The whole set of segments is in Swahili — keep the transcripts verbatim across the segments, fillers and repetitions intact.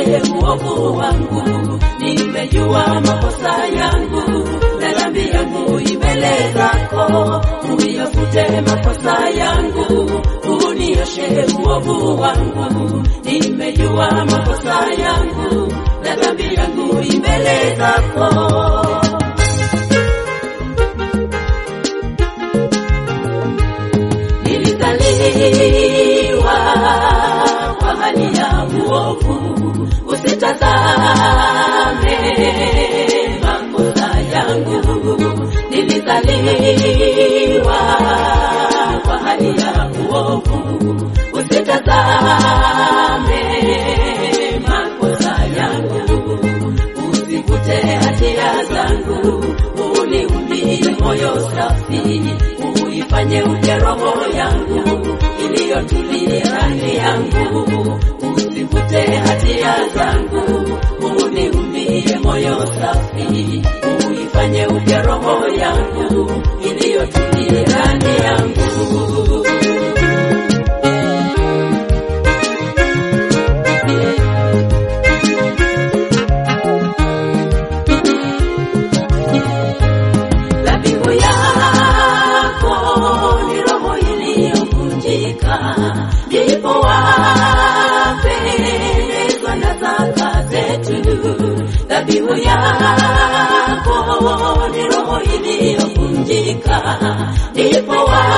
unioshe uovu wangu. Nimejua makosa yangu na dhambi yangu mbele zako. Uyafute makosa yangu, unioshe uovu wangu. Nimejua makosa yangu na dhambi yangu mbele zako. Nilizaliwa kwa hali ya uovu, usitazame makosa yangu. Nilizaliwa kwa hali ya uovu, usitazame makosa yangu. Usivute hatia zangu, uniumbie moyo safi. Uifanye upya roho yangu iliyotulia ndani yangu. Usivute hatia zangu, uniumbie moyo safi. Uifanye upya roho yangu iliyotulia ndani yangu. Ndipo wapendezwa na zaka zetu. Dhabihu yako ni roho iliyovunjika. Ndipo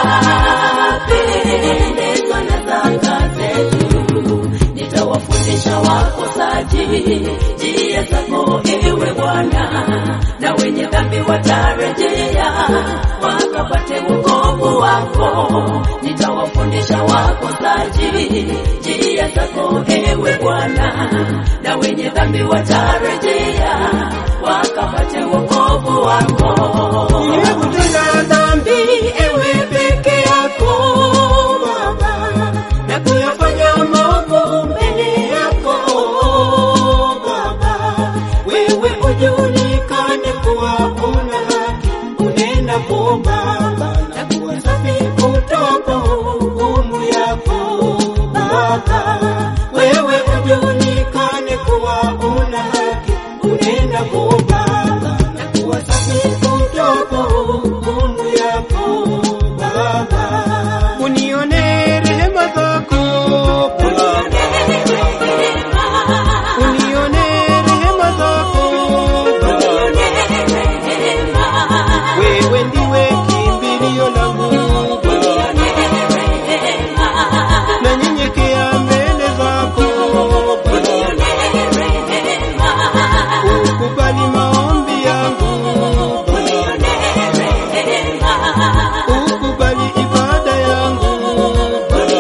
wapendezwa na zaka zetu. Nitawafundisha wakosaji njia zako, ewe Bwana, na wenye dhambi watarejea wakapate wokovu wako. Nitawafundisha wakosaji njia zako, ewe Bwana, na wenye dhambi watarejea wakapate wokovu wako. Nimekutenda dhambi ewe peke yako Baba, na kuyafanya maovu mbele yako Baba. Wewe ujulikane kuwa una haki, unenapo Baba, na kuwa safi kutoka hukumu yako Baba. Wewe ujulikane kuwa una haki, unenapo Baba, na kuwa safi kutoka hukumu yako Baba. Unione rehema zako Baba, unione rehema zako Baba. Wewe ndiwe kimbilio langu Baba, nanyenyekea mbele zako Baba. Ukubali maombi yangu Baba, ukubali ibada yangu Baba.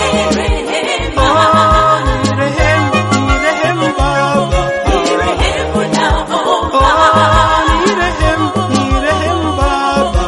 Ah, nirehemu, nirehemu Baba. Ah, nirehemu, nirehemu Baba.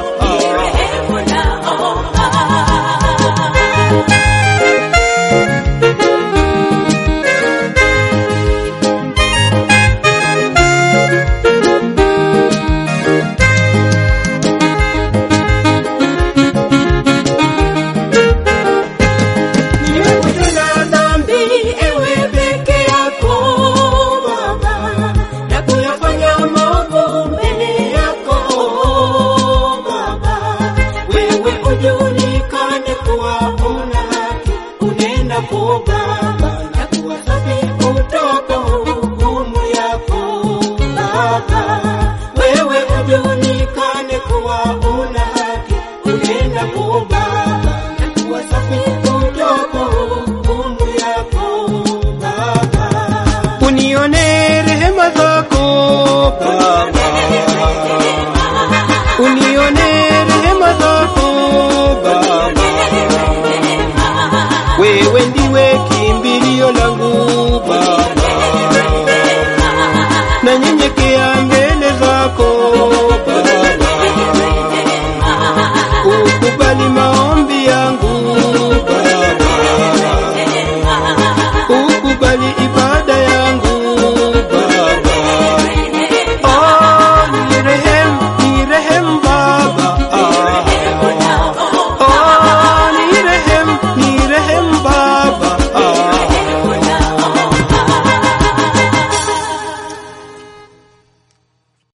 Nimekutenda dhambi ewe peke yako Baba, na kuyafanya maovu mbele yako Baba. Wewe ujulikane kuwa una haki, unenapo Baba, na kuwa safi kutoka hukumu yako Baba. Wewe ujulikane kuwa una haki, unenapo Baba, na kuwa safi kutoka hukumu yako Baba. Unione rehema zako Baba, unione rehema zako Baba. Wewe ndiwe kimbilio langu Baba, nanyenyekea